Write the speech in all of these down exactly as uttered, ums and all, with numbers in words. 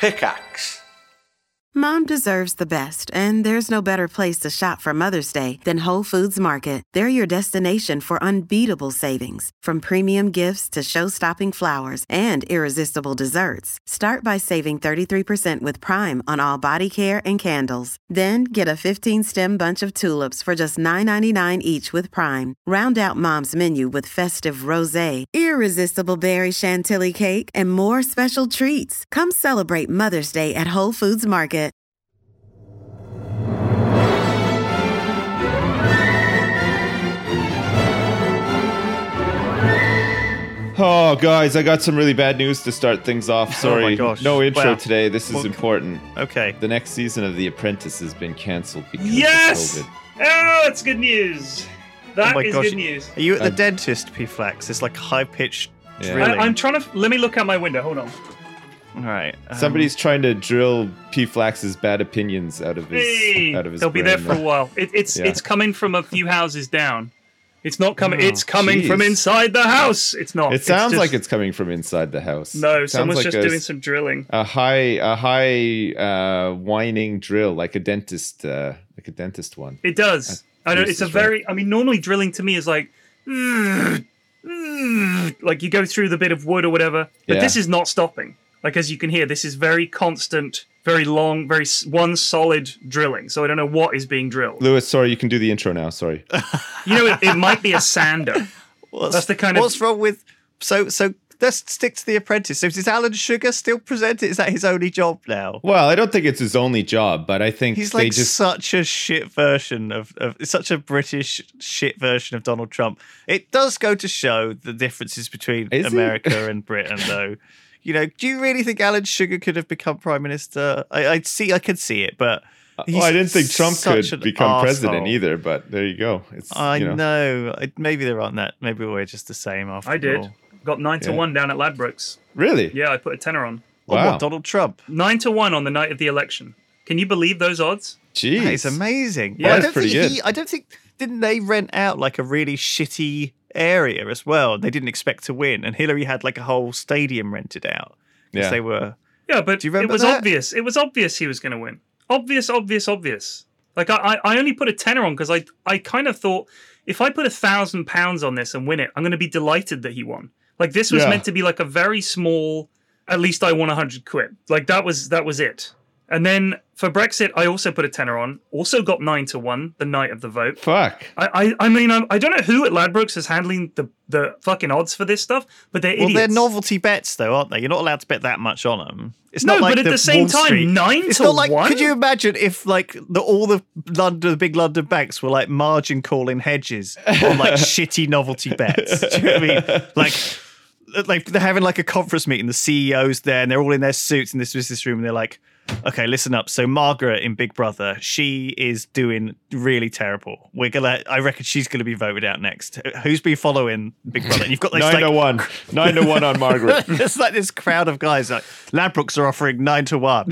Pickaxe. Mom deserves the best, and there's no better place to shop for Mother's Day than Whole Foods Market. They're your destination for unbeatable savings, from premium gifts to show-stopping flowers and irresistible desserts. Start by saving thirty-three percent with Prime on all body care and candles. Then get a fifteen-stem bunch of tulips for just nine ninety-nine each with Prime. Round out Mom's menu with festive rosé, irresistible berry chantilly cake, and more special treats. Come celebrate Mother's Day at Whole Foods Market. Oh, guys, I got some really bad news to start things off. Sorry, oh my gosh. no intro Wow. today. This is Well, important. Okay. The next season of The Apprentice has been cancelled because Yes! of COVID. Oh, that's good news. That Oh my is gosh. good news. Are you at the I'm- dentist, P-Flax? It's like high-pitched Yeah. drilling. I, I'm trying to. Let me look out my window. Hold on. All right. um, Somebody's trying to drill P. Flax's bad opinions out of his Hey, out of his they'll be there brain. for a while. It, it's Yeah. it's coming from a few houses down. It's not coming. Oh, it's coming from jeez. inside the house. It's not. It sounds just, like it's coming from inside the house. No, Sounds someone's like just a, doing some drilling. a high a high uh, whining drill, like a dentist, uh, like a dentist one. It does. I know. Bruce It's a is right. very. I mean, normally drilling to me is like, like you go through the bit of wood or whatever. But Yeah. this is not stopping. Like as you can hear, this is very constant, very long, very s- one solid drilling. So I don't know what is being drilled. Lewis, sorry, you can do the intro now. Sorry. You know, it, it might be a sander. What's, That's the kind of- What's wrong with... So, so let's stick to The Apprentice. So does Alan Sugar still present it? Is that his only job now? Well, I don't think it's his only job, but I think He's they like just such a shit version of, of such a British shit version of Donald Trump. It does go to show the differences between Is he? America and Britain, though. You know, do you really think Alan Sugar could have become prime minister? I, I see, I could see it, but he's well, I didn't think Trump such could an become president arsehole. either. But there you go. It's I you know. know. I, maybe there aren't that. Maybe we're just the same after I did. all. Got nine to Yeah. one down at Ladbrokes. Really. Yeah, I put a tenner on. Oh, Wow. what, Donald Trump? Nine to one on the night of the election. Can you believe those odds? Jeez. That is amazing. Yeah, But I that's don't pretty think good. He, I don't think didn't they rent out like a really shitty area as well? They didn't expect to win, and Hillary had like a whole stadium rented out because Yeah. they were. Yeah, but Do you it remember was that? obvious. It was obvious he was going to win. Obvious, obvious, obvious. Like I, I I only put a tenner on because I, I kind of thought if I put a thousand pounds on this and win it, I'm going to be delighted that he won. Like this was Yeah. meant to be like a very small. At least I won a hundred quid. Like that was that was it. And then for Brexit, I also put a tenner on. Also got nine to one the night of the vote. Fuck. I, I, I mean, I, I don't know who at Ladbrokes is handling the, the fucking odds for this stuff, but they're Well, idiots. they're novelty bets, though, aren't they? You're not allowed to bet that much on them. It's No, not like but at the same Wall time, Street. nine It's to not like. one? Could you imagine if like the, all the London, the big London banks were like margin calling hedges on like shitty novelty bets? Do you know what I mean? Like. Like they're having like a conference meeting, the C E O's there, and they're all in their suits in this business room, and they're like, "Okay, listen up. So Margaret in Big Brother, she is doing really terrible. We're gonna, I reckon she's gonna be voted out next. Who's been following Big Brother? And you've got this Nine like, to one. Nine to one on Margaret. it's like this crowd of guys. Like Ladbrokes are offering nine to one.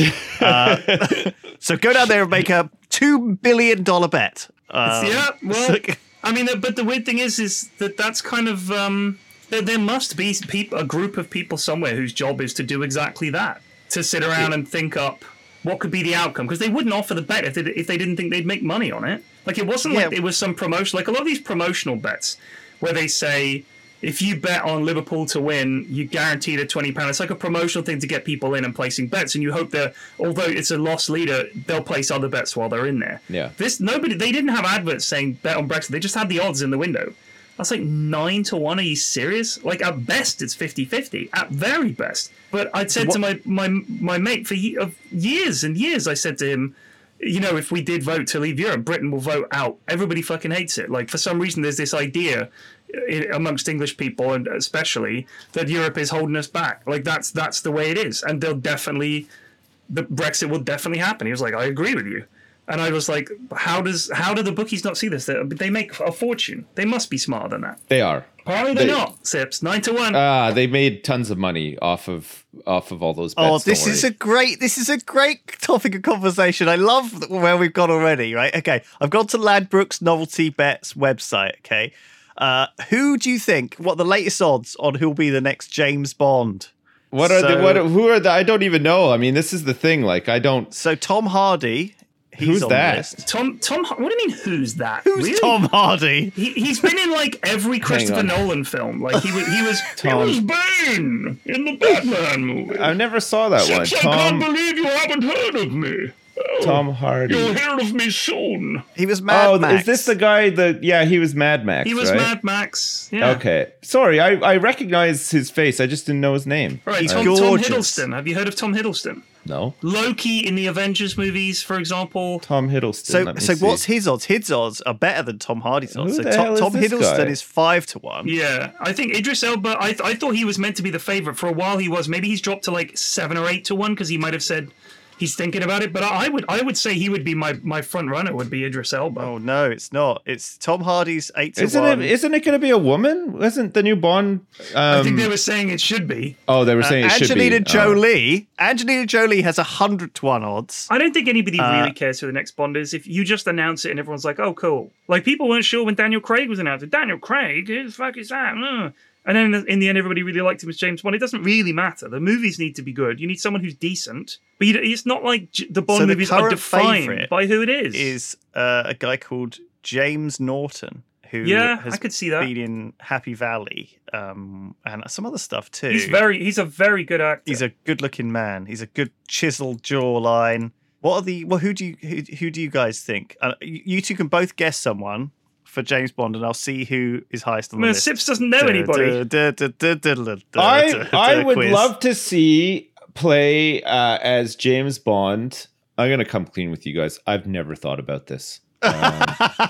Uh, so go down there and make a two billion dollar bet. Um, yeah, well, so- I mean, uh, but the weird thing is, is that that's kind of um, there, there must be peop a group of people somewhere whose job is to do exactly that, to sit around and think up what could be the outcome, because they wouldn't offer the bet if they if they didn't think they'd make money on it. Like it wasn't Yeah. like it was some promotion. Like a lot of these promotional bets where they say, if you bet on Liverpool to win, you guaranteed a twenty pounds. It's like a promotional thing to get people in and placing bets, and you hope that although it's a lost leader, they'll place other bets while they're in there. Yeah. This nobody they didn't have adverts saying bet on Brexit. They just had the odds in the window. That's like nine to one. Are you serious? Like at best it's fifty-fifty. At very best. But I'd said to my my my mate for ye- of years and years, I said to him, you know, if we did vote to leave Europe, Britain will vote out. Everybody fucking hates it. Like for some reason, there's this idea i- amongst English people, and especially that Europe is holding us back. Like that's that's the way it is, and they'll definitely, the Brexit will definitely happen. He was like, I agree with you, and I was like, how does how do the bookies not see this? They, they make a fortune. They must be smarter than that. They are. Apparently they're They- not. Sips nine to one. Ah, they made tons of money off of off of all those bets. Oh, don't this is a worry. great this is a great topic of conversation. I love where we've gone already, right? Okay. I've gone to Ladbrokes Novelty Bets website, okay? Uh, who do you think, what are the latest odds on who'll be the next James Bond? What are So- the what? Who are the? I don't even know. I mean, this is the thing. Like, I don't. So Tom Hardy, he's Who's on that? the list. Tom, Tom, what do you mean? Who's that? Who's Really? Tom Hardy? He, he's been in like every Christopher on. Nolan film. Like he was, he was, Tom. he was Bane in the Batman movie. I never saw that one. Since I can't Tom believe you haven't heard of me. Oh, Tom Hardy. You'll hear of me soon. He was Mad Oh, Max. is this the guy that? Yeah, he was Mad Max. He was right? Mad Max. Yeah. Okay, sorry, I I recognize his face. I just didn't know his name. Right, He's Tom, Tom gorgeous. Hiddleston. Have you heard of Tom Hiddleston? No, Loki in the Avengers movies, for example. Tom Hiddleston. So, let me so see. what's his odds? His odds are better than Tom Hardy's odds. Who So the Tom, hell is Tom this Hiddleston guy? is five to one. Yeah, I think Idris Elba. I I thought he was meant to be the favorite for a while. He was. Maybe he's dropped to like seven or eight to one because he might have said he's thinking about it. But I would I would say he would be my, my front runner. Would be Idris Elba. Oh no, it's not. It's Tom Hardy's eight to Isn't one. it? Isn't it going to be a woman? Isn't the new Bond? Um, I think they were saying it should be. oh, they were saying it should be. Angelina Oh. Jolie. Angelina Jolie has a hundred to one odds. I don't think anybody Uh, really cares who the next Bond is. If you just announce it and everyone's like, "Oh, cool!" Like people weren't sure when Daniel Craig was announced. Daniel Craig, who the fuck is that? Ugh. And then in the, in the end, everybody really liked him as James Bond. It doesn't really matter. The movies need to be good. You need someone who's decent, but you, it's not like J- the Bond So the movies are current defined favourite by who it is. Is uh, a guy called James Norton, who Yeah, has I could see that. been in Happy Valley um, and some other stuff too. He's very, he's a very good actor. He's a good-looking man. He's a good chiseled jawline. What are the? Well, who do you who, who do you guys think? Uh, you you two can both guess someone for James Bond, and I'll see who is highest on the I mean, list. Sips doesn't know anybody. I I would love to see play uh, as James Bond. I'm gonna come clean with you guys. I've never thought about this. Um,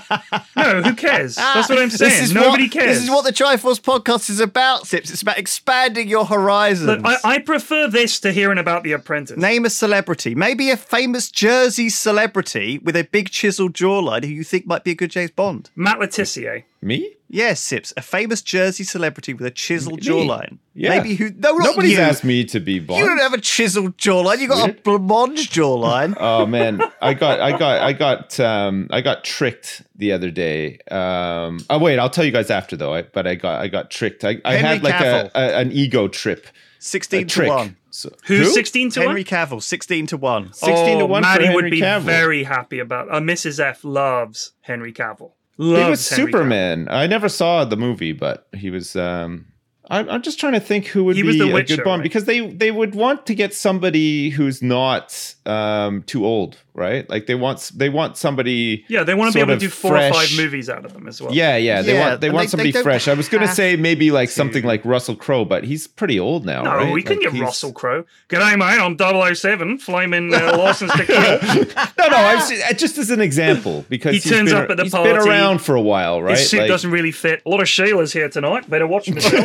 No, who cares? That's what I'm saying. This is Nobody what, cares. This is what the Triforce podcast is about, Sips. It's about expanding your horizons. Look, I, I prefer this to hearing about The Apprentice. Name a celebrity, maybe a famous Jersey celebrity with a big chiseled jawline who you think might be a good James Bond. Matt Letitia. me? Yes, Sips, a famous Jersey celebrity with a chiseled Me? jawline. Yeah. Maybe who? No, not Nobody's you. asked me to be Bond. You don't have a chiseled jawline. You got Weird. a blancmange jawline. Oh man, I got, I got, I got, um, I got tricked the other day. Um, oh wait, I'll tell you guys after though. I, but I got, I got tricked. I, I Henry had like a, Cavill. a an ego trip. A Sixteen to trick. one. So, Who's who? sixteen to Henry one? Cavill, sixteen to one. sixteen to Oh, one for Maddie Henry would be Cavill. very happy about. Uh, Missus F loves Henry Cavill. He Loves was Henry Superman. I never saw the movie, but he was. Um, I'm, I'm just trying to think who would He be was The a Witcher, good Bond right? because they they would want to get somebody who's not um, too old, right? Like they want they want somebody. Yeah, they want to be sort able of to do four or five fresh. movies out of them as well. Yeah, yeah. They Yeah, want they and want they- somebody they don't fresh. I was going to have say maybe like to. something like Russell Crowe, but he's pretty old now. No, right? we couldn't Like, get he's- Russell Crowe. G'day, mate. I'm double oh seven, flaming uh, license to kill. No, no. I'm s- just as an example because He he's turns been, up at the he's party. been around for a while, right? His suit Like- doesn't really fit. A lot of Sheilas here tonight. Better watch myself.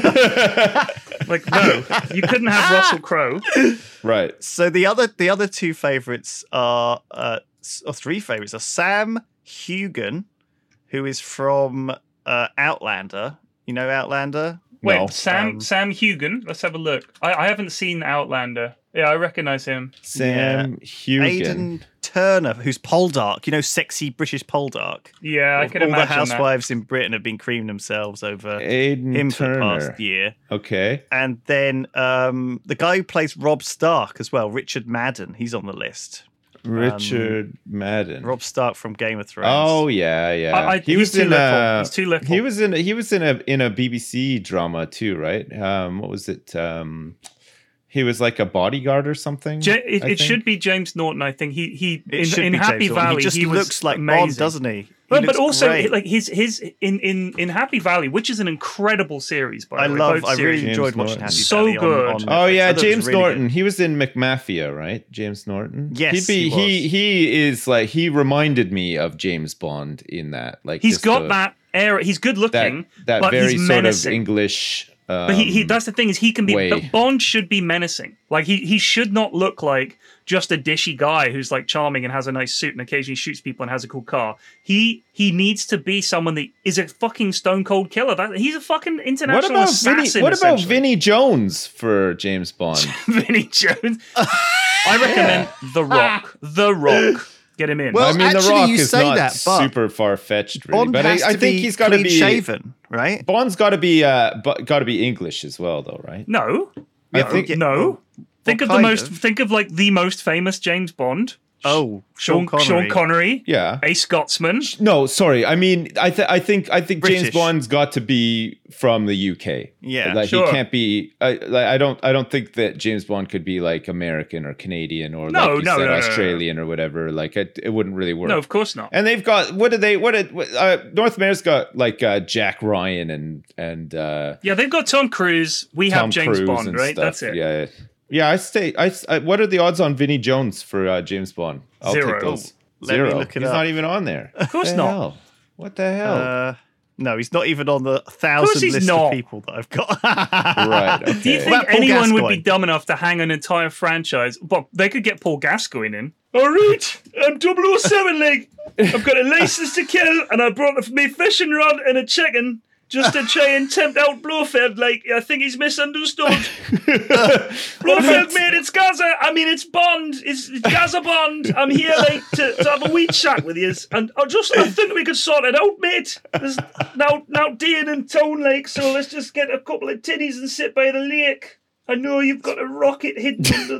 Like, no, you couldn't have Russell Crowe. right. So the other the other two favorites are uh, s- or three favorites are Sam Hugan, who is from uh, Outlander. You know Outlander? Wait, No. Sam Um, Sam Hugan. Let's have a look. I, I haven't seen Outlander. Yeah, I recognise him. Sam Hugan. Aidan Turner, who's Poldark. You know, sexy British Poldark. Yeah, I All can the imagine that. housewives in Britain have been creaming themselves over Aidan him for the Turner. past year. Okay. And then um, the guy who plays Rob Stark as well, Richard Madden, he's on the list. Richard Madden. Rob Stark from Game of Thrones. Oh yeah, yeah. I- I- he he's was too in little. a. He's too little. He was in. A, he was in a in a B B C drama too, right? Um, what was it? Um, he was like a bodyguard or something. Ja- it I it think. should be James Norton. I think he he It in, should in be Happy James Bond. Valley He just he was looks like amazing. Bond, doesn't he? He But, but looks also great. like his his in, in in Happy Valley, which is an incredible series. By I the way, love. both I really series. enjoyed James watching Norton. Happy So Valley on- good. on Oh Netflix. I yeah, thought it was James really Norton. good. He was in McMafia, right? James Norton. Yes, He'd be, he was. he he is like he reminded me of James Bond in that. Like He's just got a- that era. He's good that looking, that but very he's sort menacing. of English. Um, But he, he that's the thing is he can be way. but Bond should be menacing. Like he he should not look like just a dishy guy who's like charming and has a nice suit and occasionally shoots people and has a cool car. He he needs to be someone that is a fucking stone cold killer. That he's a fucking international What about assassin. Vinny? What about essentially. Vinny Jones for James Bond? Vinny Jones? I recommend The Rock. The Rock. Get him in. Well, I mean, The actually, Rock you is say not that, but super far fetched, really. Bond but has I, I to think be he's got to clean be shaven, right? Bond's got to be uh, got to be English as well, though, right? no. I think no. Well, think of the most. Of? Think of like the most famous James Bond. Oh, Sean, Sean Connery. Sean Connery. Yeah. A Scotsman. No, sorry. I mean, I, th- I think I think British. James Bond's got to be from the U K. Yeah, like sure. he can't be. I, like, I don't. I don't think that James Bond could be like American or Canadian or No, like you no, said, no, no, Australian or whatever. Like it, it wouldn't really work. No, of course not. And they've got what did they? What did uh, North America's got? Like uh, Jack Ryan and and uh, Yeah, they've got Tom Cruise. We Tom have James Cruise Bond, and right? stuff. That's it. Yeah. Yeah, I stay. I, I what are the odds on Vinnie Jones for uh, James Bond? I'll Zero. take those. Let me Zero. look it He's up. not even on there. Of course What the not. hell? What the hell? Uh, no, he's not even on the thousand he's list not. of people that I've got. Right. Okay. Do you What think about Paul anyone would be Gascoigne? dumb enough to hang an entire franchise? Well, they could get Paul Gascoigne in. All right, I'm double oh seven, like. I've got a license to kill, and I brought me fishing rod and a chicken just to try and tempt out Blofeld. Like, I think he's misunderstood. Blofeld, mate, it's Gaza. I mean, it's Bond. It's, it's Gaza Bond. I'm here, like, to, to have a weed chat with you. And I just, I think we could sort it out, mate. There's now, now Dean and Tone, like, so let's just get a couple of titties and sit by the lake. I know you've got a rocket hidden under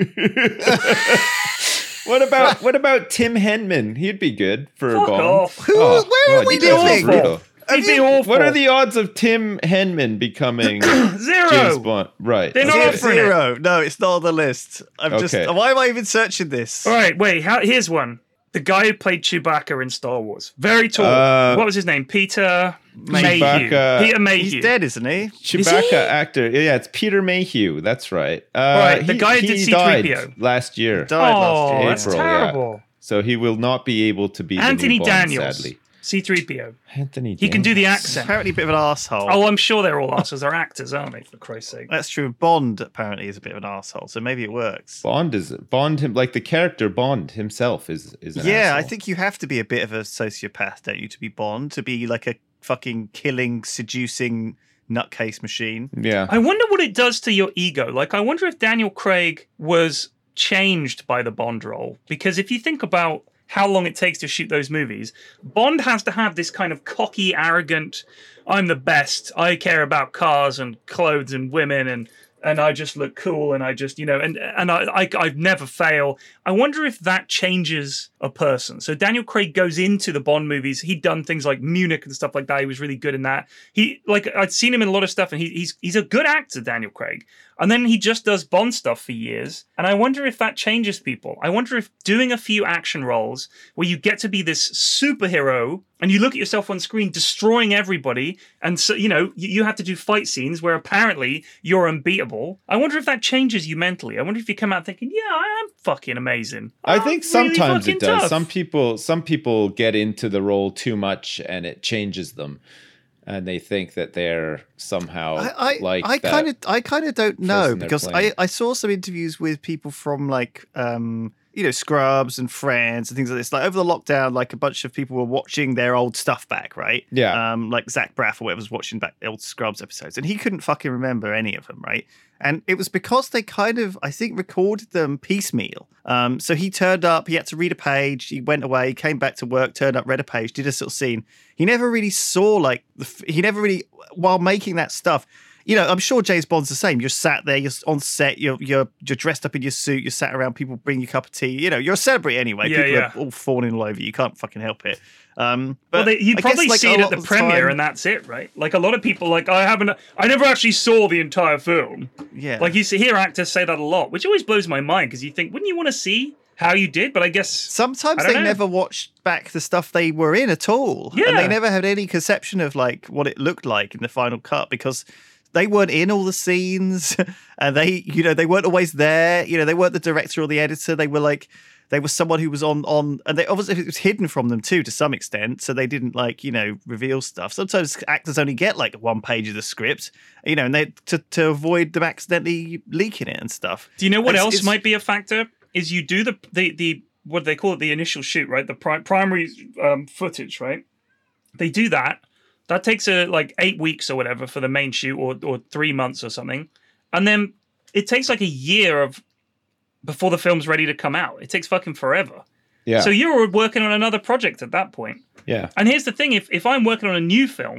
the... What about what about Tim Henman? He'd be good for Fuck Bond. off. Who, where are God, we you guys are living? brutal. He'd be awful. What are the odds of Tim Henman becoming Zero. James Bond? Right. They're not Zero, offering it. zero. No, it's not on the list. I'm just. Okay. Why am I even searching this? All right, wait. How, here's one. The guy who played Chewbacca in Star Wars. Very tall. Uh, what was his name? Peter Mayhew. Chewbacca- Peter Mayhew. He's dead, isn't he? Chewbacca he? actor. Yeah, it's Peter Mayhew. That's right. Uh, Right, the guy who he did C died three P O. last year. Died Oh, last year. that's April, yeah. terrible. So he will not be able to be Anthony the new Bond, Daniels. sadly. C three P O. Anthony He can do the Daniels. accent. Apparently a bit of an arsehole. Oh, I'm sure they're all assholes. They're actors, aren't they, for Christ's sake? That's true. Bond apparently is a bit of an arsehole, so maybe it works. Bond is Bond him like the character Bond himself is is an Yeah, I asshole. think you have to be a bit of a sociopath, don't you, to be Bond, to be like a fucking killing, seducing nutcase machine. Yeah. I wonder what it does to your ego. Like, I wonder if Daniel Craig was changed by the Bond role. Because if you think about how long it takes to shoot those movies, Bond has to have this kind of cocky, arrogant, I'm the best, I care about cars and clothes and women and and I just look cool and I just, you know, and and I, I I never fail. I wonder if that changes a person. So Daniel Craig goes into the Bond movies. He'd done things like Munich and stuff like that. He was really good in that. He like I'd seen him in a lot of stuff, and he, he's he's a good actor, Daniel Craig. And then he just does Bond stuff for years. And I wonder if that changes people. I wonder if doing a few action roles where you get to be this superhero and you look at yourself on screen destroying everybody, and so you know you, you have to do fight scenes where apparently you're unbeatable. I wonder if that changes you mentally. I wonder if you come out thinking, "Yeah, I am fucking amazing." I I'm think really sometimes fucking it does. tough." Some people some people get into the role too much and it changes them. And they think that they're somehow I, I, like I that kind of, I kind of don't know person they're because I, playing. I saw some interviews with people from like, um, you know, Scrubs and Friends and things like this. Like over the lockdown, like a bunch of people were watching their old stuff back, right? Yeah. Um, like Zach Braff or whatever was watching back the old Scrubs episodes, and he couldn't fucking remember any of them, right? And it was because they kind of, I think, recorded them piecemeal. Um, so he turned up, he had to read a page, he went away, came back to work, turned up, read a page, did a sort of scene. He never really saw, like, the, f- he never really, while making that stuff, you know, I'm sure James Bond's the same. You're sat there, you're on set, you're you're you're dressed up in your suit, you're sat around, people bring you a cup of tea. You know, you're a celebrity anyway. Yeah, people yeah. are all fawning all over you. You can't fucking help it. Um, but Well, they, you I probably guess, like, see a it lot at the of premiere, time- and that's it, right? Like a lot of people, like I haven't, I never actually saw the entire film. Yeah. Like you see, hear actors say that a lot, which always blows my mind because you think, wouldn't you want to see how you did? But I guess Sometimes I don't they know. never watched back the stuff they were in at all. Yeah. And they never had any conception of like what it looked like in the final cut because they weren't in all the scenes and they, you know, they weren't always there. You know, they weren't the director or the editor. They were like, they were someone who was on, on, and they obviously it was hidden from them too, to some extent. So they didn't like, you know, reveal stuff. Sometimes actors only get like one page of the script, you know, and they, to, to avoid them accidentally leaking it and stuff. Do you know what It's- else it's- might be a factor? Is you do the the the what do they call it, the initial shoot, right? The pri- primary um, footage, right? They do that. That takes a like eight weeks or whatever for the main shoot, or or three months or something, and then it takes like a year of before the film's ready to come out. It takes fucking forever. Yeah. So you're working on another project at that point. yeah. And here's the thing: if if I'm working on a new film,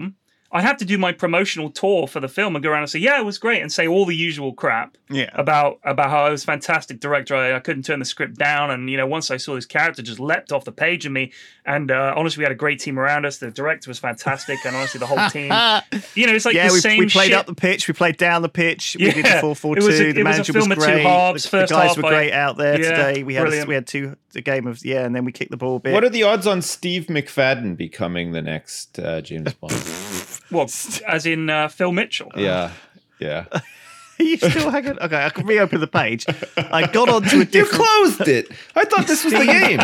I have to do my promotional tour for the film and go around and say, yeah, it was great, and say all the usual crap yeah. about about how I was a fantastic director. I, I couldn't turn the script down, and you know, once I saw this character just leapt off the page of me, and uh, honestly, we had a great team around us. The director was fantastic, and honestly, the whole team. You know, it's like yeah, the we, same. we played shit. up the pitch, we played down the pitch, we Yeah, did the four four two. it was a- The it was a manager film was of two great. halves. The, First the guys half, were I- great out there Yeah, today. We had brilliant. we had two a game of yeah, and then we kicked the ball a bit. What are the odds on Steve McFadden becoming the next uh, James Bond? Well, as in uh, Phil Mitchell. yeah, yeah. Are you still hanging? Okay, I can reopen the page. I got onto a You different. closed it. I thought this was the game.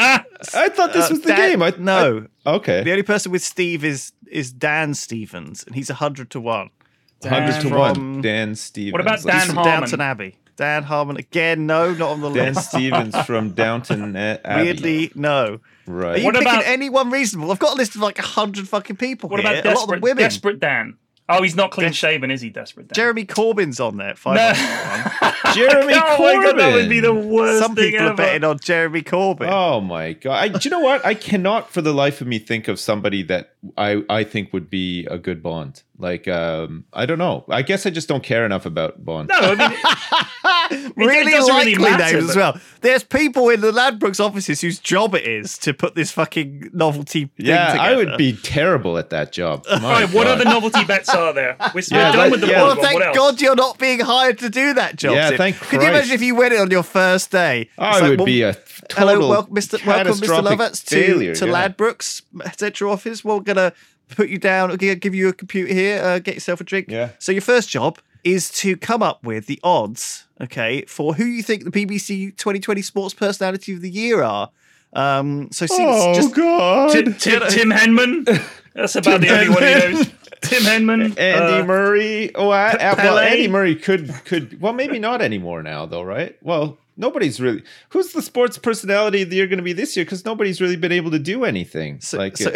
I thought this Uh, was the Dan- game. I, no. I- okay. The only person with Steve is is Dan Stevens, and he's a hundred to one. Hundred to Dan one. from- Dan Stevens. What about Let's Dan see. From Harmon? Downton Abbey. Dan Harmon again. No, not on the Dan list. Stevens from Downton A- Abbey. Weirdly, no. Are Right. you What picking about- anyone reasonable? I've got a list of like a hundred fucking people What here. about a lot of Desperate, them women. Desperate Dan? Oh, he's not clean Des- shaven, is he, Desperate Dan? Jeremy Corbyn's on there. Five No. hundred Jeremy oh Corbyn. my God, that would be the worst Some thing people ever. are betting on Jeremy Corbyn. Oh my god! I, do you know what? I cannot, for the life of me, think of somebody that I I think would be a good Bond. Like, um, I don't know. I guess I just don't care enough about Bond. No, I mean, it- really it doesn't likely really matter, names as but- well. There's people in the Ladbrokes offices whose job it is to put this fucking novelty thing yeah, together. I would be terrible at that job. My All right, what God. other novelty bets are there? We're, we're Yeah, done like- with the yeah. Bond Well, one. thank What else? God you're not being hired to do that job. Yeah, Sim. thank Can you Christ. imagine if you went in on your first day? I It's like, would well, be a Hello, total welcome, Mister Welcome, Mister catastrophic Lovatz, to, failure, to yeah. Ladbrokes Central Office. We're going to put you down, okay, give you a computer here, uh, get yourself a drink. Yeah. So your first job is to come up with the odds, okay, for who you think the B B C twenty twenty Sports Personality of the Year are. Um, so see, Oh just God! Tim, Tim, Tim Henman. That's about the only one he knows. Tim Henman. Andy uh, Murray. Oh, I, uh, well, Pele. Andy Murray could could. Well, maybe not anymore now, though, right? Well, nobody's really. Who's the sports personality of the year going to be this year? Because nobody's really been able to do anything. So- like, so- it-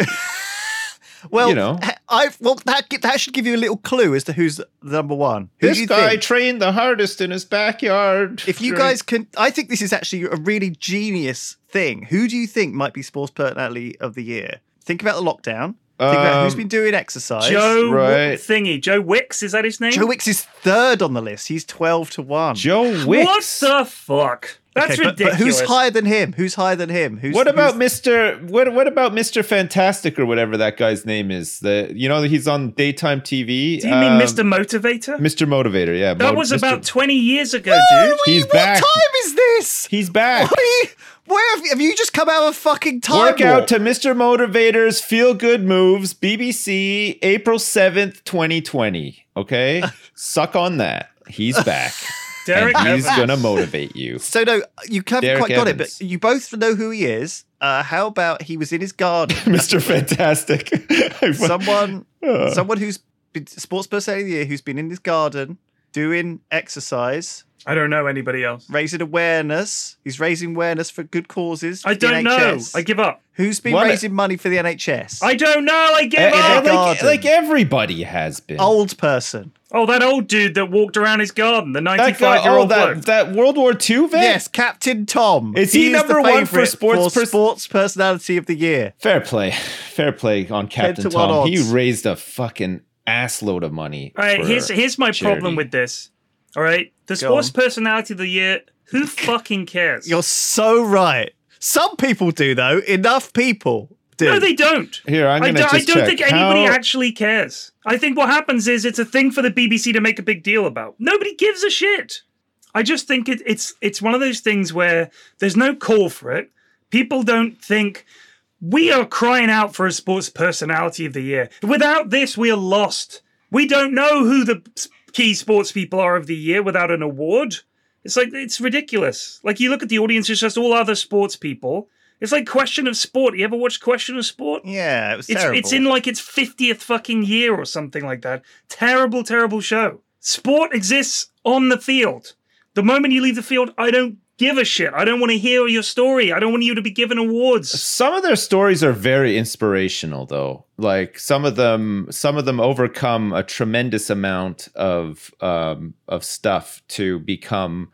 well, you know. I well that that should give you a little clue as to who's the number one. Who this do you guy think? trained the hardest in his backyard. If you guys can, I think this is actually a really genius thing. Who do you think might be sports personality of the year? Think about the lockdown. Think about who's Um, been doing exercise. Joe Right. Thingy. Joe Wicks, is that his name? Joe Wicks is third on the list. He's twelve to one. Joe What Wicks. the fuck? That's Okay, but, but ridiculous. who's higher than him? Who's higher than him? Who's, What about who's- Mister What What about Mister Fantastic or whatever that guy's name is? The you know he's on daytime T V. Do you mean Um, Mister Motivator? Mister Motivator? Yeah, That Mo- was Mister about twenty years ago, Where dude. are we? He's what back. time is this? He's back. What are you, where have you, have you just come out of a fucking time Work warp? out to Mister Motivator's Feel Good Moves, B B C, April seventh, twenty twenty. Okay? Suck on that. He's back. Derek and he's Evans. going to motivate you. So no, you haven't Derek quite got it, Evans. but you both know who he is. Uh, how about he was in his garden? Mister Fantastic. someone, Uh. someone who's been sports personality of the year, who's been in his garden doing exercise, I don't know anybody else. raising awareness. He's raising awareness for good causes. I for the don't N know. H S. I give up. Who's been What a- raising money for the N H S? I don't know. I give Uh, in up. their like, garden. like everybody has been. Old person. Oh, that old dude that walked around his garden, the that guy, ninety-five-year-old oh, that, bloke. that World War Two vet? Yes, Captain Tom. Is he is number the one for favourite sports for pers- sports personality of the year? Fair play. Fair play on Captain to one Tom. He odds. raised a fucking ass load of money. All right, for here's here's my charity. problem with this. All right, the Go sports on. personality of the year. Who fucking cares? You're so right. Some people do, though. Enough people do. No, they don't. Here, I'm I, going to don't- just I don't check. think anybody How- actually cares. I think what happens is it's a thing for the B B C to make a big deal about. Nobody gives a shit. I just think it, it's it's one of those things where there's no call for it. People don't think we are crying out for a sports personality of the year. Without this, we are lost. We don't know who the key sports people are of the year without an award. It's like, it's ridiculous. Like, you look at the audience, it's just all other sports people. It's like Question of Sport. You ever watched Question of Sport? Yeah, it was It's, terrible. it's in like its fiftieth fucking year or something like that. Terrible, terrible show. Sport exists on the field. The moment you leave the field, I don't give a shit. I don't want to hear your story. I don't want you to be given awards. Some of their stories are very inspirational, though. Like some of them, some of them overcome a tremendous amount of um, of stuff to become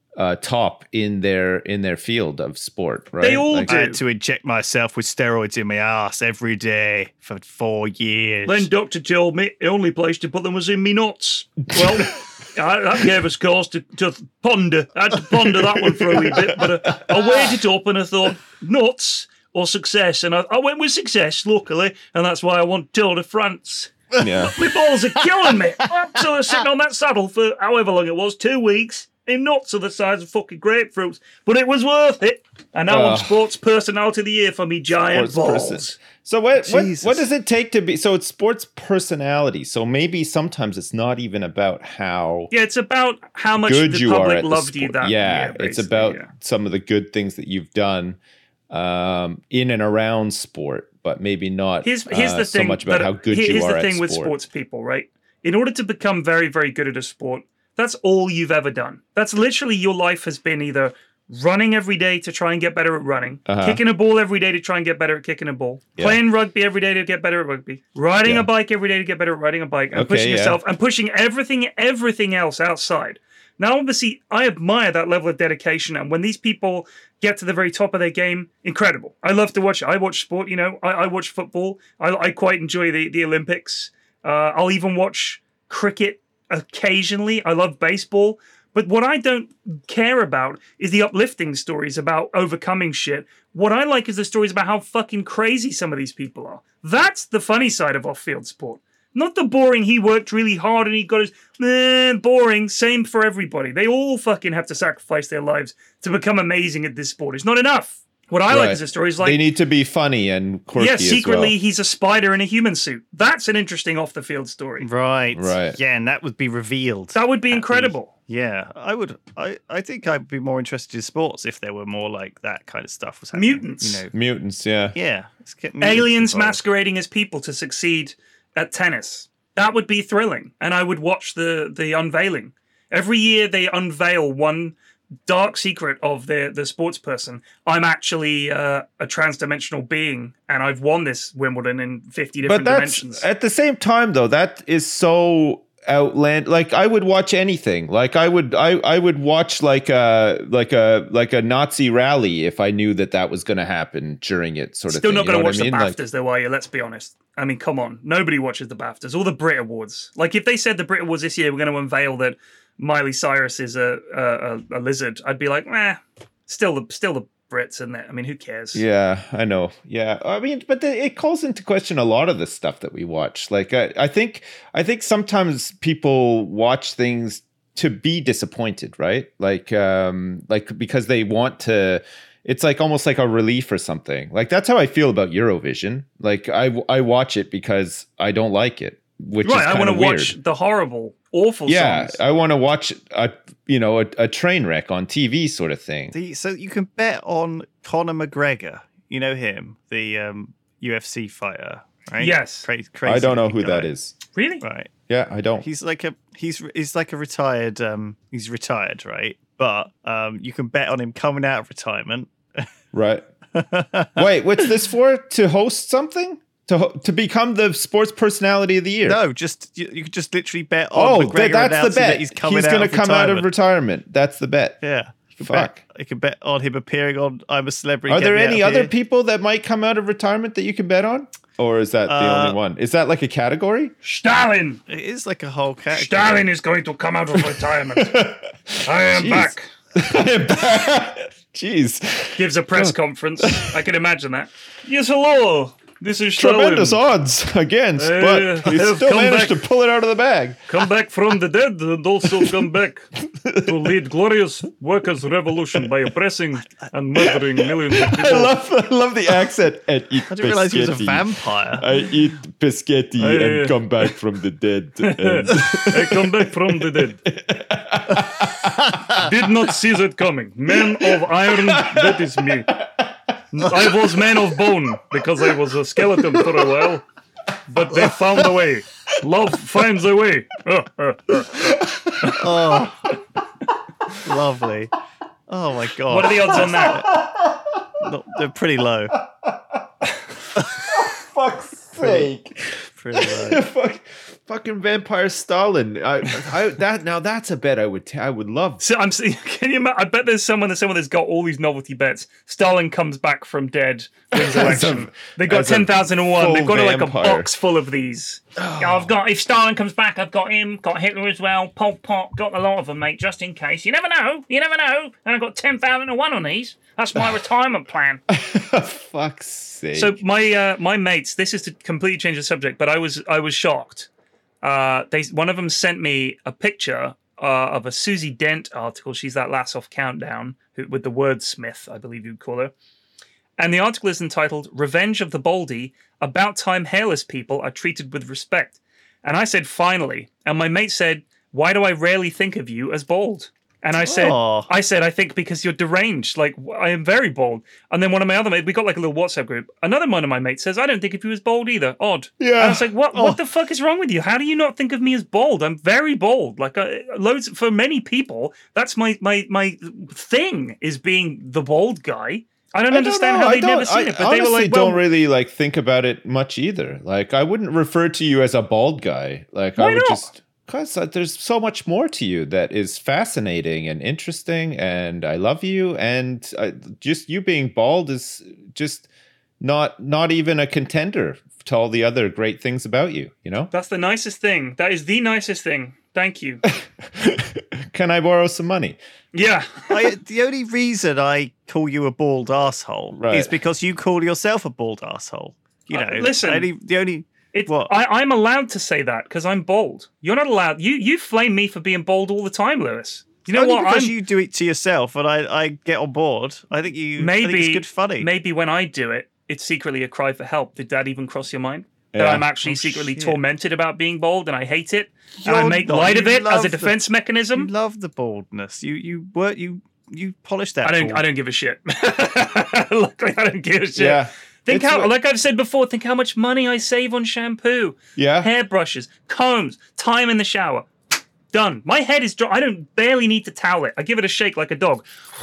uh, top in their in their field of sport, right? They all like, do. I had to inject myself with steroids in my ass every day for four years. Then Doctor told me the only place to put them was in me nuts. Well, I, that gave us cause to, to ponder. I had to ponder that one for a wee bit, but uh, I weighed it up and I thought, nuts or success? And I, I went with success, luckily, and that's why I want Tour de France. yeah. My balls are killing me. So I was sitting on that saddle for however long it was, two weeks, in nuts of the size of fucking grapefruits. But it was worth it. And now Uh, I'm Sports Personality of the Year for me giant Sports balls. person. So what, what Jesus. what does it take to be? So it's sports personality. So maybe sometimes it's not even about how Yeah, it's about how much good the you are public at the loved you sport. that yeah, year. it's basically, about yeah. some of the good things that you've done um, in and around sport, but maybe not Here's, here's uh, the thing, so much about that- how good here- you here's are the thing at with sport. sports people, right? In order to become very, very good at a sport, that's all you've ever done. That's literally your life has been either running every day to try and get better at running, Uh-huh. kicking a ball every day to try and get better at kicking a ball, Yeah. playing rugby every day to get better at rugby, riding Yeah. a bike every day to get better at riding a bike, and Okay, pushing yeah. yourself and pushing everything, everything else outside. Now, obviously, I admire that level of dedication, and when these people get to the very top of their game, incredible. I love to watch it. I watch sport, you know. I, I watch football. I, I quite enjoy the, the Olympics. Uh, I'll even watch cricket occasionally. I love baseball. But what I don't care about is the uplifting stories about overcoming shit. What I like is the stories about how fucking crazy some of these people are. That's the funny side of off-field sport. Not the boring, he worked really hard and he got his, eh, boring, same for everybody. They all fucking have to sacrifice their lives to become amazing at this sport. It's not enough. What I like Right. is the stories like, they need to be funny and quirky yeah, as secretly well. he's a spider in a human suit. That's an interesting off-the-field story. Right. Right. Yeah, and that would be revealed. That would be at the- incredible. Yeah, I would. I, I think I'd be more interested in sports if there were more like that kind of stuff was happening. Mutants. You know. Mutants, yeah. Yeah. Let's get mutants Aliens involved. masquerading as people to succeed at tennis. That would be thrilling, and I would watch the the unveiling. Every year they unveil one dark secret of the the sports person. I'm actually uh, a trans-dimensional being, and I've won this Wimbledon in fifty different But that's dimensions. at the same time though, that is so outland. Like I would watch anything. Like I would, I, I would watch like a like a like a Nazi rally if I knew that that was going to happen during it. Sort of Still thing. not You know going to what watch I mean? the Like- BAFTAs, though, are you? Let's be honest. I mean, come on. Nobody watches the BAFTAs or the Brit Awards. Like, if they said the Brit Awards this year, we're going to unveil that Miley Cyrus is a a, a, a lizard, I'd be like, eh, still the still the Brits, isn't it? I mean, who cares? Yeah, I know. Yeah, I mean, but the, it calls into question a lot of the stuff that we watch. Like, I, I think, I think sometimes people watch things to be disappointed, right? Like, um, like because they want to. It's like almost like a relief or something. Like that's how I feel about Eurovision. Like I, I watch it because I don't like it, which right. is I kind want of to weird. watch the horrible, awful Yeah, songs. I want to watch a you know a, a train wreck on T V sort of thing. The, so you can bet on Conor McGregor. You know him, the um, U F C fighter, right? Yes. Cra- crazy I don't know who guy. that is. Really? Right. Yeah, I don't. He's like a he's he's like a retired um he's retired, right? But um you can bet on him coming out of retirement. Right. Wait, what's this for? To host something? To ho- to become the sports personality of the year? No, just you, you could just literally bet on Oh, McGregor th- that's the announcing bet. that he's coming he's out going to of come retirement. out of retirement. That's the bet. Yeah. You can Fuck. Bet, you can bet on him appearing on I'm a Celebrity. Are Get there Me Out any of other Here. people that might come out of retirement that you can bet on? Or is that the Uh, only one? Is that like a category? Stalin! It is like a whole category. Stalin is going to come out of retirement. I am Jeez. back. Jeez. Gives a press conference. I can imagine that. Yes, hello. This is Stalin. Tremendous odds against, Uh, but he I have still come managed back. to pull it out of the bag. Come back from the dead and also come back to lead glorious workers' revolution by oppressing and murdering millions of people. I love, I love the accent. And eat I didn't realize he was a biscotti. vampire. I eat biscotti I, uh, and come back from the dead. And I come back from the dead. Did not see that coming. Man of iron, that is me. I was man of bone because I was a skeleton for a while, but they found a way. Love finds a way. Uh, uh, uh. Oh, lovely. Oh my god. What are the odds on that? Not, they're pretty low. fuck's sake. Pretty low. Fuck. fucking vampire Stalin. I, I that now that's a bet I would t- I would love. So I'm seeing. Can you? ima- I bet there's someone. There's someone that's got all these novelty bets. Stalin comes back from dead. Wins election. They got as a ten thousand and one. They've full got like a vampire. box full of these. Yeah, I've got. If Stalin comes back, I've got him. Got Hitler as well. Pol Pot. Got a lot of them, mate, just in case. You never know. You never know. And I've got ten thousand and one on these. That's my retirement plan. Fuck's sake. So my uh, my mates. This is to completely change the subject, but I was I was shocked. Uh, they one of them sent me a picture uh, of a Susie Dent article. She's that lass off Countdown who, with the wordsmith, I believe you'd call her. And the article is entitled "Revenge of the Baldy: About Time Hairless People Are Treated with Respect." And I said, "Finally." And my mate said, "Why do I rarely think of you as bald?" And I said, Aw. I said, I think because you're deranged. Like, I am very bald. And then one of my other mates, we got like a little WhatsApp group. Another one of my mates says, I don't think of you as bald either. Odd. Yeah. And I was like, what Oh. What the fuck is wrong with you? How do you not think of me as bald? I'm very bald. Like, uh, loads, for many people, that's my, my, my thing, is being the bald guy. I don't I understand know. how I they've don't- never seen I it. But they were honestly like, well, don't really like think about it much either. Like I wouldn't refer to you as a bald guy. Like I Why would not? just because uh, there's so much more to you that is fascinating and interesting, and I love you. And uh, just you being bald is just not not even a contender to all the other great things about you. You know? that's the nicest thing. That is the nicest thing. Thank you. Can I borrow some money? Yeah. I, the only reason I call you a bald asshole Right. is because you call yourself a bald asshole. You Uh, know, listen. only, the only It, What? I, I'm allowed to say that because I'm bald. You're not allowed. You you flame me for being bald all the time, Lewis. You know only what? because I'm, you do it to yourself, and I, I get on board. I think you maybe I think it's good funny. Maybe when I do it, it's secretly a cry for help. Did that even cross your mind? That Yeah. I'm actually Oh, secretly shit. tormented about being bald and I hate it, and I You're make not. light of You it as love a the- defense You mechanism. love the baldness. You you work you you polish that. I don't. bald. I don't give a shit. Luckily, I don't give a shit. Yeah. Think It's how, what- like I've said before, think how much money I save on shampoo, Yeah. hairbrushes, combs, time in the shower. Done. My head is dry. I don't barely need to towel it. I give it a shake like a dog,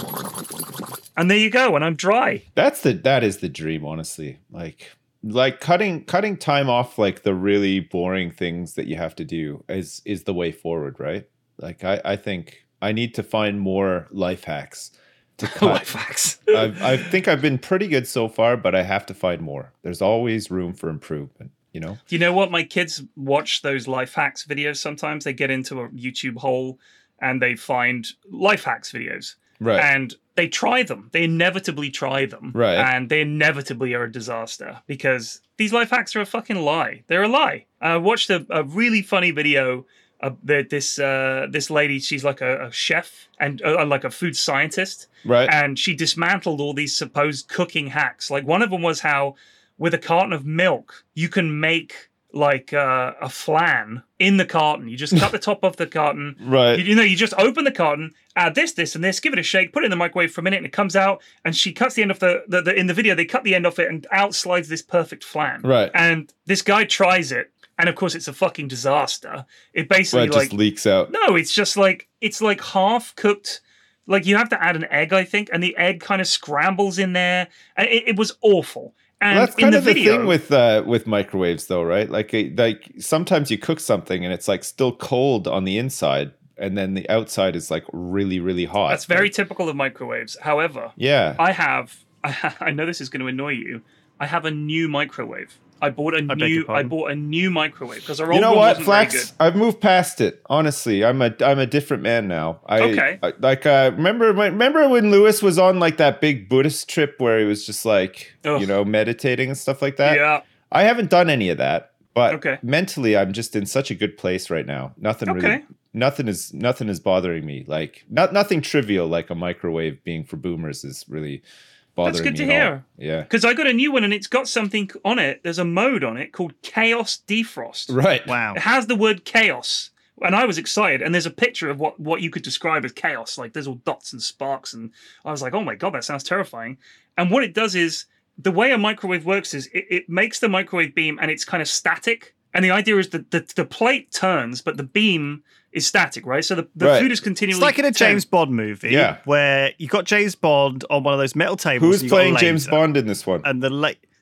and there you go. And I'm dry. That's the that is the dream, honestly. Like like cutting cutting time off like the really boring things that you have to do is is the way forward, right? Like I, I think I need to find more life hacks to cut. Life hacks. I've, I think I've been pretty good so far, but I have to find more. There's always room for improvement, you know? You know what? My kids watch those life hacks videos sometimes. They get into a YouTube hole and they find life hacks videos. Right. And they try them. They inevitably try them. Right. And they inevitably are a disaster because these life hacks are a fucking lie. They're a lie. I watched a, a really funny video. Uh, that this uh, this lady, she's like a, a chef and uh, like a food scientist. Right. And she dismantled all these supposed cooking hacks. Like one of them was how with a carton of milk, you can make like uh, a flan in the carton. You just cut the top off the carton. Right. You, you know, you just open the carton, add this, this, and this, give it a shake, put it in the microwave for a minute, and it comes out. And she cuts the end off the, the, the in the video, they cut the end off it, and out slides this perfect flan. Right. And this guy tries it. And of course, it's a fucking disaster. It basically Well, it like just leaks out. no, it's just like it's like half cooked. Like you have to add an egg, I think, and the egg kind of scrambles in there. And it, it was awful. And Well, that's in kind the of the video, thing with uh, with microwaves, though, right? Like, a, like sometimes you cook something and it's like still cold on the inside, and then the outside is like really, really hot. that's very Like, typical of microwaves. However, yeah. I have. I know this is going to annoy you. I have a new microwave. I bought a beg new. your I pardon? bought a new microwave because our You old know one what, wasn't very Flax? good. I've moved past it. Honestly, I'm a I'm a different man now. I, Okay. I, like, uh, remember when remember when Lewis was on like that big Buddhist trip where he was just like, Ugh. you know, meditating and stuff like that. Yeah. I haven't done any of that, but Okay. mentally, I'm just in such a good place right now. Nothing really. Okay. Nothing is nothing is bothering me. Like not nothing trivial like a microwave being for boomers is really bothering That's good me to at hear. all. Yeah. Because I got a new one and it's got something on it. There's a mode on it called Chaos Defrost. Right. Wow. It has the word chaos. And I was excited. And there's a picture of what, what you could describe as chaos. Like there's all dots and sparks. And I was like, oh my God, that sounds terrifying. And what it does is the way a microwave works is it, it makes the microwave beam and it's kind of static. And the idea is that the, the plate turns, but the beam is static, right? So the, the Right. food is continually. It's like in a turning. James Bond movie, Yeah. where you got James Bond on one of those metal tables. Who's and you got a playing James laser, Bond in this one? And the la-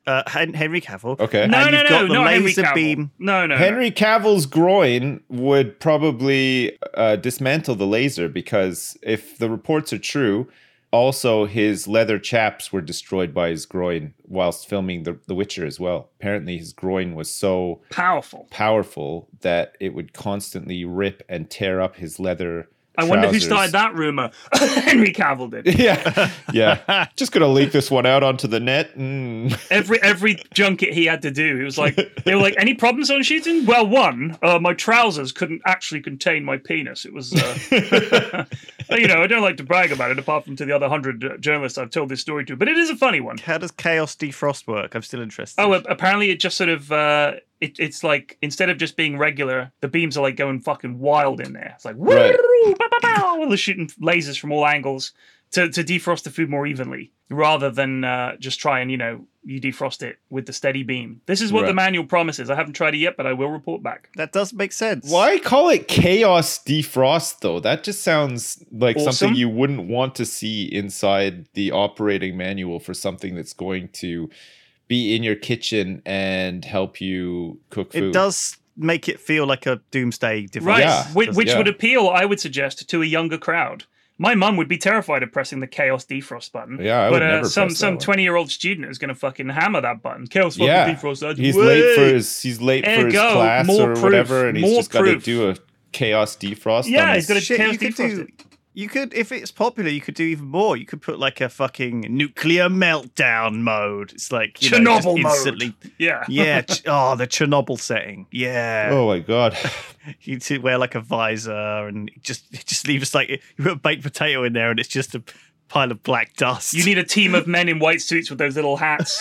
uh, Hen- Henry Cavill. Okay. No, and no, you've no, got the not Henry laser Cavill. beam. No, no, Henry Cavill's groin would probably uh, dismantle the laser because if the reports are true, also his leather chaps were destroyed by his groin whilst filming The, the Witcher as well. Apparently his groin was so powerful. powerful that it would constantly rip and tear up his leather I wonder who trousers. started that rumor. Henry Cavill did. Yeah, yeah. Just gonna leak this one out onto the net. Mm. Every every junket he had to do, he was like, they were like, any problems on shooting? Well, one, uh, my trousers couldn't actually contain my penis. It was, uh... you know, I don't like to brag about it, apart from to the other hundred uh, journalists I've told this story to, but it is a funny one. How does Chaos Defrost work? I'm still interested. Oh, apparently it just sort of, uh, it, it's like, instead of just being regular, the beams are like going fucking wild in there. It's like, woo, Right. pow, pow, pow, well, they're shooting lasers from all angles to, to defrost the food more evenly, rather than uh, just try and, you know, you defrost it with the steady beam. This is what Right. the manual promises. I haven't tried it yet, but I will report back. That does make sense. Why call it chaos defrost though? That just sounds like Awesome. something you wouldn't want to see inside the operating manual for something that's going to be in your kitchen and help you cook food. It does make it feel like a doomsday device. Right, Yeah. which, which Yeah. would appeal, I would suggest, to a younger crowd. My mum would be terrified of pressing the Chaos Defrost button. Yeah, I but would uh, never some press that some one. twenty-year-old student is going to fucking hammer that button. Chaos fucking Yeah, Defrost. I'd- he's Way! late for his he's late There for you his go. class More or proof. whatever, and he's More just got to proof. do a chaos defrost. Yeah, on he's his- got to Shit, Chaos you could Defrost do. it. You could, if it's popular, you could do even more. You could put like a fucking nuclear meltdown mode. It's like you know, just Chernobyl mode. instantly. Yeah. Yeah. ch- oh, the Chernobyl setting. Yeah. Oh my god. You to wear like a visor and just just leave us like you put a baked potato in there and it's just a pile of black dust. You need a team of men in white suits with those little hats.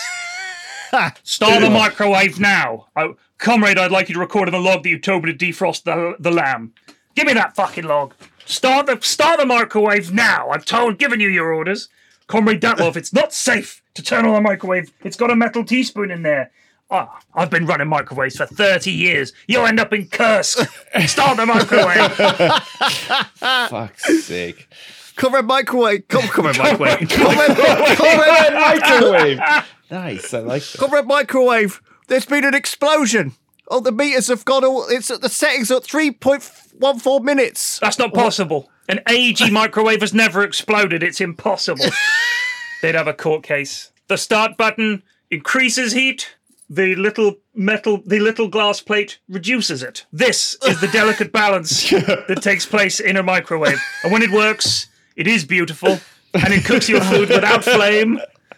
Start the microwave now. Oh, comrade, I'd like you to record in the log that you told me to defrost the, the lamb. Give me that fucking log. Start the start the microwave now. I've told, given you your orders. Comrade Datlov, it's not safe to turn on the microwave. It's got a metal teaspoon in there. Ah, I've been running microwaves for thirty years. You'll end up in Kursk. Start the microwave. Fuck's sake. Comrade microwave. Com- Comrade microwave. Comrade microwave. Nice. I like that. Comrade microwave. There's been an explosion. Oh, the meters have gone all. It's at the settings at three point one four minutes. That's not possible. An A G microwave has never exploded. It's impossible. They'd have a court case. The start button increases heat. The little metal, the little glass plate reduces it. This is the delicate balance that takes place in a microwave. And when it works, it is beautiful. And it cooks your food without flame,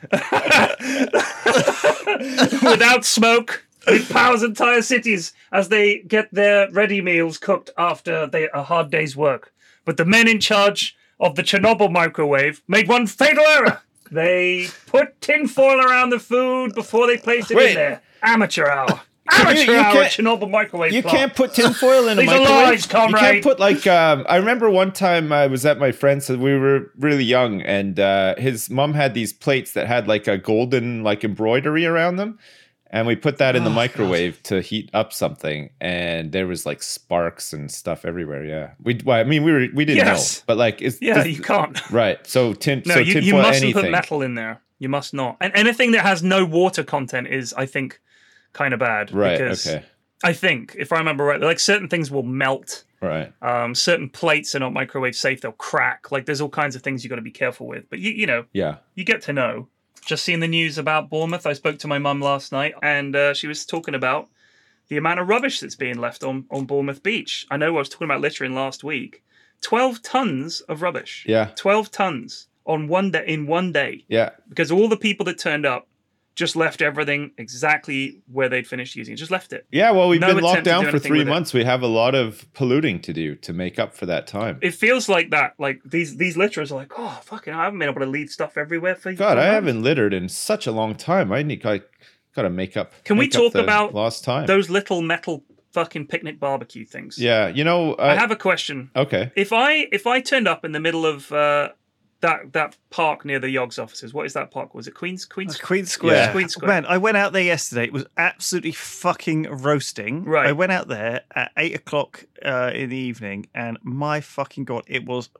without smoke. It powers entire cities as they get their ready meals cooked after they, a hard day's work. But the men in charge of the Chernobyl microwave made one fatal error. They put tinfoil around the food before they placed it Wait. in there. Amateur hour. Amateur you hour can't- at Chernobyl microwave You plant. can't put tinfoil in a These are microwave. lies, comrade. You can't put like. Um, I remember one time I was at my friend's. We were really young, and uh, his mom had these plates that had like a golden like embroidery around them, and we put that in the Oh, microwave to heat up something, and there was like sparks and stuff everywhere. Yeah, we. Well, I mean, we were we didn't Yes. know, but like, it's Yeah, does- you can't. right. So tin. No, so you, you tinfoil mustn't anything. put metal in there. You must not. And anything that has no water content is, I think, kind of bad. Right. Because Okay. I think, if I remember right, like certain things will melt. Right. Um, certain plates are not microwave safe; they'll crack. Like there's all kinds of things you got to be careful with. But you, you know, Yeah. you get to know. Just seeing the news about Bournemouth, I spoke to my mum last night, and uh, she was talking about the amount of rubbish that's being left on on Bournemouth Beach. I know I was talking about littering last week. Twelve tons of rubbish. Yeah. Twelve tons on one day in one day, Yeah. because all the people that turned up just left everything exactly where they'd finished using it. Just left it. Yeah, well, we've No been locked attempt to down do for anything three with it. months. We have a lot of polluting to do to make up for that time. It feels like that. Like these these litterers are like, oh fucking, I haven't been able to leave stuff everywhere for God, for I months." haven't littered in such a long time. I need, I gotta make up. Can we make up talk the about lost time? those little metal fucking picnic barbecue things? Yeah, you know, I, I have a question. okay. If I if I turned up in the middle of uh, that that park near the Yogs offices, what is that park? Was it Queens Queens? Queen Square. Yeah. Queen Square. Man, I went out there yesterday. It was absolutely fucking roasting. Right. I went out there at eight o'clock uh, in the evening, and my fucking god, it was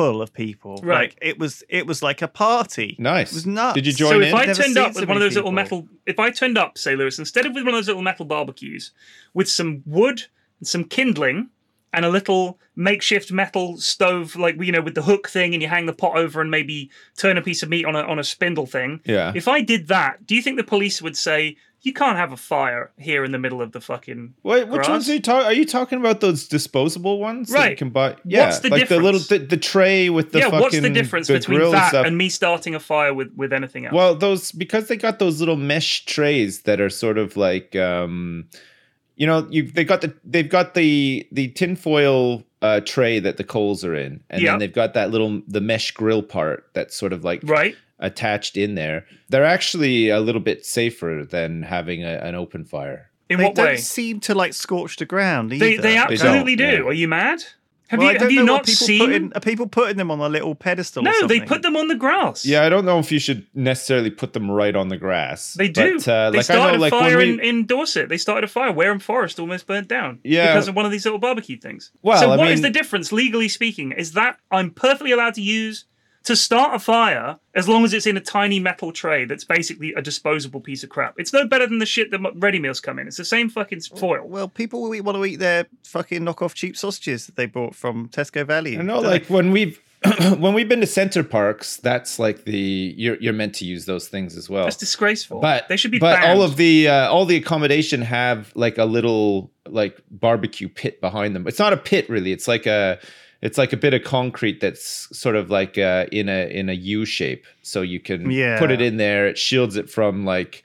full of people. Right. Like it was it was like a party. Nice. It was nuts. Did you join So in? if I Never turned seen up so with one of many those little people. metal, if I turned up, say Lewis, instead of with one of those little metal barbecues, with some wood and some kindling and a little makeshift metal stove, like you know, with the hook thing, and you hang the pot over and maybe turn a piece of meat on a on a spindle thing. Yeah. If I did that, do you think the police would say you can't have a fire here in the middle of the fucking Wait, which grass? ones are you talking? Are you talking about those disposable ones that you Right. can buy? Yeah, What's the like the little difference? the, the tray with the yeah, fucking. what's the difference the between grill that stuff. and me starting a fire with, with anything else? Well, those because they got those little mesh trays that are sort of like, um, you know, you they got the they've got the the tinfoil uh, tray that the coals are in, and Yeah. then they've got that little the mesh grill part that's sort of like right? attached in there. They're actually a little bit safer than having a, an open fire. In They what don't way? seem to like scorch the ground either. They they absolutely don't, do. yeah. Are you mad? Have Well, I you don't have you know what not people seen? putting, are people putting them on a little pedestal? or No, they something? put them on the grass. Yeah, I don't know if you should necessarily put them right on the grass. They do. But, uh, they like I started know, a like fire when we, in, in Dorset. They started a fire. Wareham Forest almost burnt down. Yeah. Because of one of these little barbecue things. Well, so I what is mean- the difference, legally speaking? Is that I'm perfectly allowed to use to start a fire as long as it's in a tiny metal tray that's basically a disposable piece of crap. It's no better than the shit that ready meals come in. It's the same fucking foil. Well, people will eat- want to eat their fucking knockoff cheap sausages that they bought from Tesco Valley. I know, like when we've when we've been to Center Parks, that's like the you're you're meant to use those things as well. That's disgraceful. But they should be But banned. all of the uh, all the accommodation have like a little like barbecue pit behind them. It's not a pit really. It's like a it's like a bit of concrete that's sort of like uh, in a in a U shape, so you can Yeah. put it in there. It shields it from like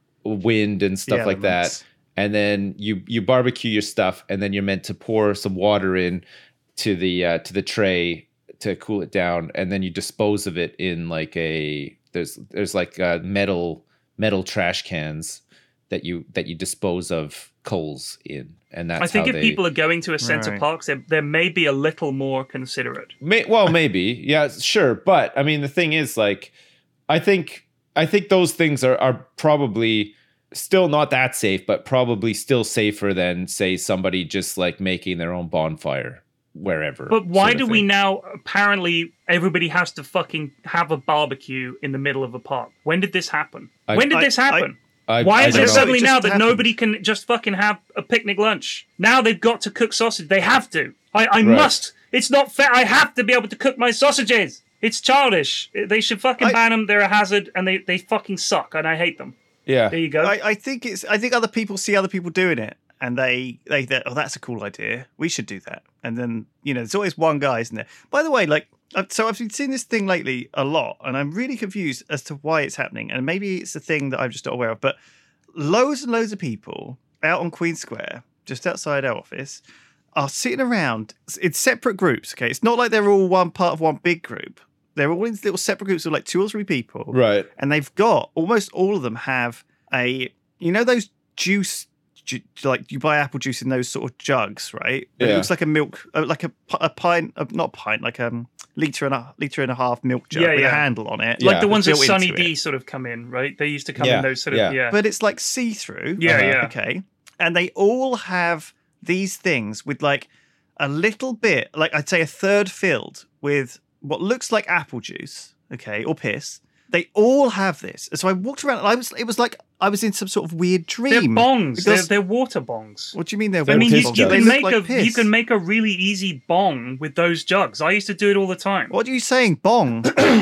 wind and stuff The like that. elements. And then you you barbecue your stuff, and then you're meant to pour some water in to the uh, to the tray to cool it down, and then you dispose of it in like a there's there's like uh, metal metal trash cans that you that you dispose of coals in, and that's I think how if they, people are going to a Centre Right. Parks, they're, they're maybe a little more considerate. May, well, maybe, yeah, sure, but I mean, the thing is, like, I think I think those things are are probably still not that safe, but probably still safer than, say, somebody just like making their own bonfire wherever. But why sort of do we thing. now apparently everybody has to fucking have a barbecue in the middle of a park? When did this happen? I- when did I- this happen? I, Why I is don't it know. suddenly It now just that happened. nobody can just fucking have a picnic lunch? Now they've got to cook sausage. They have to. I, I must. It's not fair. I have to be able to cook my sausages. It's childish. They should fucking I- ban them. They're a hazard and they, they fucking suck and I hate them. Yeah, There you go. I, I think it's. I think other people see other people doing it, and they they they oh, that's a cool idea. We should do that. And then you know, there's always one guy, isn't there? By the way, like, I've- so I've been seeing this thing lately a lot, and I'm really confused as to why it's happening. And maybe it's a thing that I'm just not aware of. But loads and loads of people out on Queen Square, just outside our office, are sitting around in separate groups. Okay, it's not like they're all one part of one big group. They're all in little separate groups of like two or three people, right. and they've got almost all of them have a you know those juice ju- like you buy apple juice in those sort of jugs, right? But it Yeah. looks like a milk, uh, like a, pi- a pint, uh, not pint, like a um, liter and a liter and a half milk jug Yeah, with yeah. a handle on it, Yeah. like the ones that built into Sunny it. D sort of come in, right? They used to come Yeah, in those sort of yeah. yeah. but it's like see through. Yeah, Uh-huh. yeah. Okay, and they all have these things with like a little bit, like I'd say a third filled with what looks like apple juice, okay, or piss. They all have this. And so I walked around and I was it was like I was in some sort of weird They're dream. bongs. They're, Because- they're water bongs. What do you mean they're I mean, water you, piss bottles? you jugs. They can look make like a piss. you can make a really easy bong with those jugs. I used to do it all the time. What are you saying? Bong.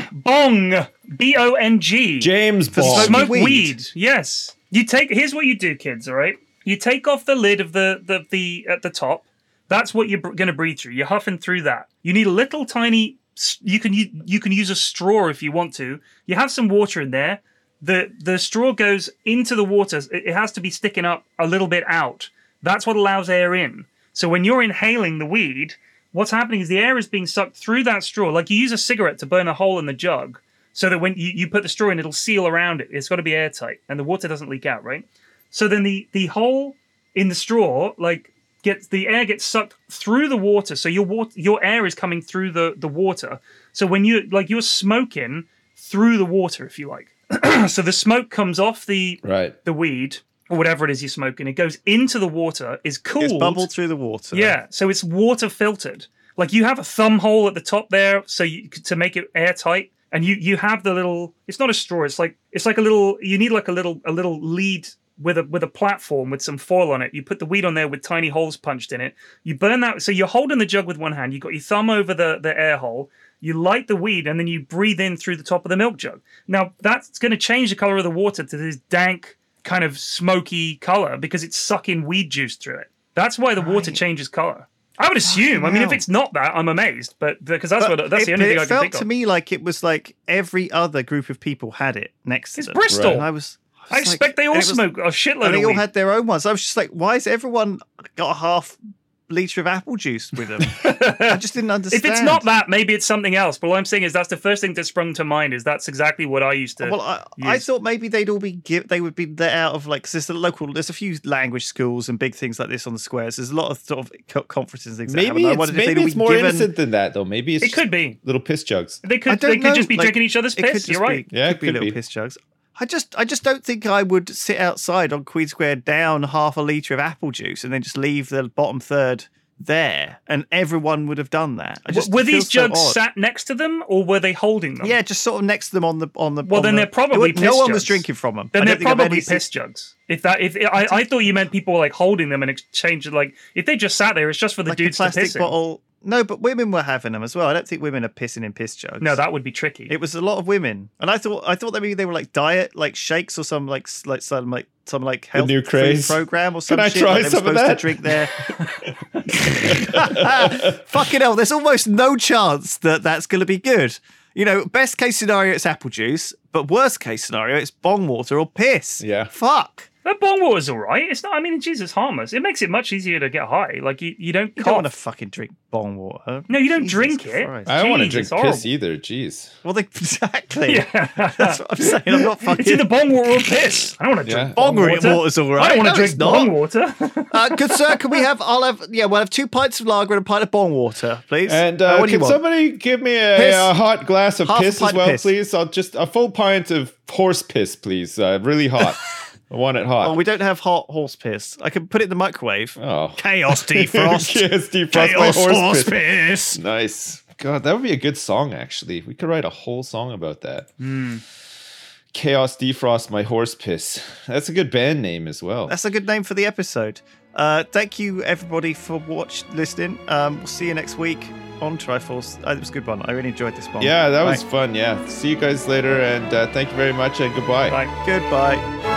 Bong, B O N G. James For Bond. smoke- Smoke weed. weed. Yes. You take. Here's what you do, kids. All right. You take off the lid of the the, the at the top. That's what you're going to breathe through. You're huffing through that. You need a little tiny. You can you, you can use a straw if you want to. You have some water in there. The the straw goes into the water. It, it has to be sticking up a little bit out. That's what allows air in. So when you're inhaling the weed, what's happening is the air is being sucked through that straw. Like you use a cigarette to burn a hole in the jug, so that when you, you put the straw in, it'll seal around it. It's got to be airtight, and the water doesn't leak out, right? So then the the hole in the straw, like, gets the air gets sucked through the water. So your water, your air is coming through the the water. So when you like you're smoking through the water, if you like. So the smoke comes off the Right. the weed or whatever it is you're smoking. It goes into the water, is cooled. It's bubbled through the water. Yeah, so it's water filtered. Like you have a thumb hole at the top there, so you to make it airtight, and you you have the little. It's not a straw. It's like it's like a little. You need like a little a little lead with a with a platform with some foil on it. You put the weed on there with tiny holes punched in it. You burn that. So you're holding the jug with one hand. You got your thumb over the the air hole. You light the weed and then you breathe in through the top of the milk jug. Now, that's going to change the color of the water to this dank, kind of smoky color because it's sucking weed juice through it. That's why the water Right. changes color. I would assume. I mean, if it's not that, I'm amazed. But because that's But what that's it, the only but thing it I can felt think to of. me like it was like every other group of people had it next to It's them. Bristol. And I was. I was expect like- they all and it was- smoke a shitload And they of all weed. had their own ones. I was just like, why has everyone got a half liter of apple juice with them? I just didn't understand. If it's not that, maybe it's something else. But all I'm saying is that's the first thing that sprung to mind. Is that's exactly what I used to. Well, I, I use. thought maybe they'd all be give, they would be let out of like because there's a local there's a few language schools and big things like this on the squares. There's a lot of sort of co- conferences and things. that Maybe happen. I it's wondered if maybe they'd all it's be more given- innocent than that though. Maybe it's It could be. little piss jugs. They I could. don't They could know, just be like, drinking each other's it could piss. just You're right. Be, Yeah, could be could little be. piss jugs. I just I just don't think I would sit outside on Queen Square down half a liter of apple juice and then just leave the bottom third there, and everyone would have done that. I just were it these feels so jugs odd. sat next to them, or were they holding them? Yeah, just sort of next to them on the on the. Well, on then the- they're probably no, no piss one was jugs. drinking from them. Then I they're don't think I've probably any se- piss jugs. If that, if I, I thought you meant people like holding them and exchange like if they just sat there, it's just for the like a dudes to plastic piss in. bottle. No, but women were having them as well. I don't think women are pissing in piss jugs. No, that would be tricky. It was a lot of women, and I thought I thought that maybe they were like diet, like shakes or some like s- like some like some like health new food craze. program or some I shit. try like they were some of supposed that? to drink their. Fucking hell! There's almost no chance that that's going to be good. You know, best case scenario it's apple juice, but worst case scenario it's bong water or piss. Yeah. Fuck. That bong water's all right. It's not. I mean, Jesus, harmless. It makes it much easier to get high. Like you, you don't You cough. don't want to fucking drink bong water. No, you don't Jesus drink it. Christ. I don't want to Jeez, drink it's horrible. piss either. Jeez. Well, they, exactly. Yeah. That's what I'm saying. I'm not fucking. It's either bong water or piss. I don't want to Yeah. drink bong Bong water. water's all right. I don't want No, to it's drink not. bong water. Uh, good sir, can we have? I'll have. Yeah, we'll have two pints of lager and a pint of bong water, please. And Uh, uh, what do you can want? somebody give me a, Piss. a hot glass of Half a piss pint as of well, piss. please? I'll just a full pint of horse piss, please. Uh, really hot. I want it hot. Oh, we don't have hot horse piss. I can put it in the microwave. oh. Chaos defrost. Yes, defrost my Chaos horse, horse piss. piss. Nice. God, that would be a good song, actually. We could write a whole song about that. Hmm. Chaos Defrost My Horse Piss. That's a good band name as well. That's a good name for the episode. Uh, thank you, everybody, for watch listening. Um, we'll see you next week on Triforce. Uh, it was a good one. I really enjoyed this one. Yeah, that was Right. fun. Yeah. See you guys later, and uh, thank you very much, and goodbye. Bye. Goodbye.